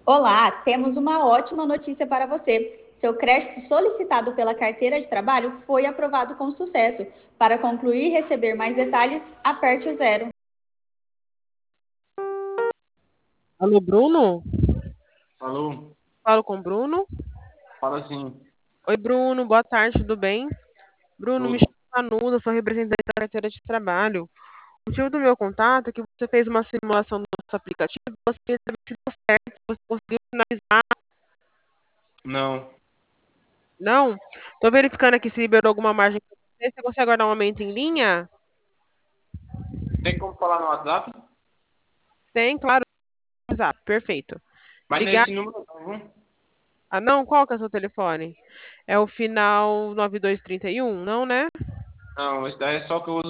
Olá, temos uma ótima notícia para você. Seu crédito solicitado pela carteira de trabalho foi aprovado com sucesso. Para concluir e receber mais detalhes, aperte o zero. Alô, Bruno? Alô? Falo com o Bruno? Fala assim, Oi, Bruno, boa tarde, tudo bem? Bruno, me tudo. chamo Nuda, sou representante da carteira de trabalho. O motivo do meu contato é que você fez uma simulação do nosso aplicativo e você queria saber se deu certo, se você conseguiu finalizar. Não. Não? Estou verificando aqui se liberou alguma margem para você. Você consegue guardar um momento em linha? Tem como falar no WhatsApp? Tem, claro. Exato, perfeito. Mas Ligar. nesse número não, viu? Ah, não? Qual que é o seu telefone? É o final 9231? Não, né? Não, esse daí é só que eu uso